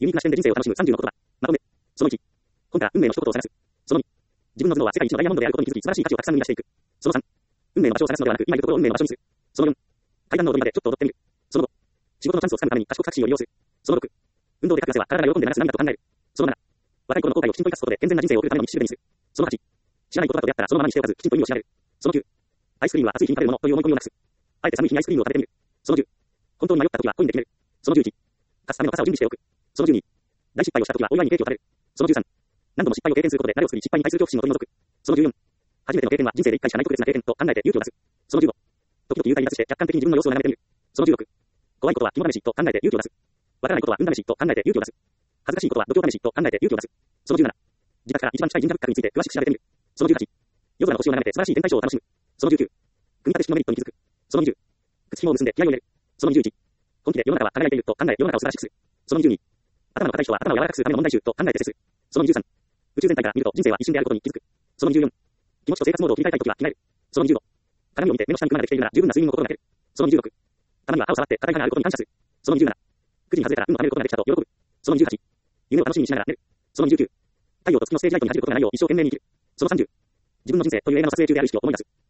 ユニークな視点で人生を楽しむ30の言葉。まとめ。その1。本から運命の一言を探す。その2。自分の頭脳は世界一のダイヤモンドであることに気づき、素晴らしい価値をたくさん生み出していく。その3。運命の場所を探すのではなく、今いるところを運命の場所にする。その4。階段の踊りまでちょっと踊ってみる。その5。仕事のチャンスをつかむために賢くタクシーを利用する。その6。運動でかく汗は体が喜んで流す涙と考える。その7。若い頃の後悔をきちんと生かすことで健全な人生を送るための道しるべにする。その8。知らない言葉と出会ったらそのままにしておかず、きちんと意味を調べる。その9。アイスクリームは暑い日に食べるものという思い込みをなくす。あえて寒い日にアイスクリームを食べてみる。その10。本当に迷った時はコインで決める。その11。勝つための傘を準備しておく。その12。大失敗をした時はお祝いにケーキを食べる。その13。何度も失敗を経験することで誰を作り失敗に対する恐怖心を取り除く。その14。初めての経験は人生で1回しかない特別な経験と考えて勇気を出す。その15。時々幽体離脱して客観的に自分の様子を眺めてみる。その16。怖いことは肝試しと考えて勇気を出す。わからないことは運試しと考えて勇気を出す。恥ずかしいことは度胸試しと考えて勇気を出す。その17。自宅から一番近い神社仏閣について詳しく調べてみる。その18。夜空の星を眺めて素晴らしい天体ショーを楽しむ。その19。組み立て式のメリットに気づく。その20。靴紐を結んで気合を入れる。その21。本気で世の中は輝いていると考え世の中を素晴らしくする。その22。頭の固い人は頭を柔らかくするための問題集と考えて接する。その23。宇宙全体から見ると人生は一瞬であることに気づく。その24。気持ちと生活モードを切り替えたいときは着替える。その25。鏡を見て目の下にクマができているなら十分な睡眠を心がける。その26。たまには歯を触って硬い歯があることに感謝する。その27。9時に外れたら運を貯めることができたと喜ぶ。その28。夢を楽しみにしながら寝る。その29。太陽と月のステージライトに走ることがないよう一生懸命に生きる。その30。自分の人生という映画の撮影中である意識を思い出す。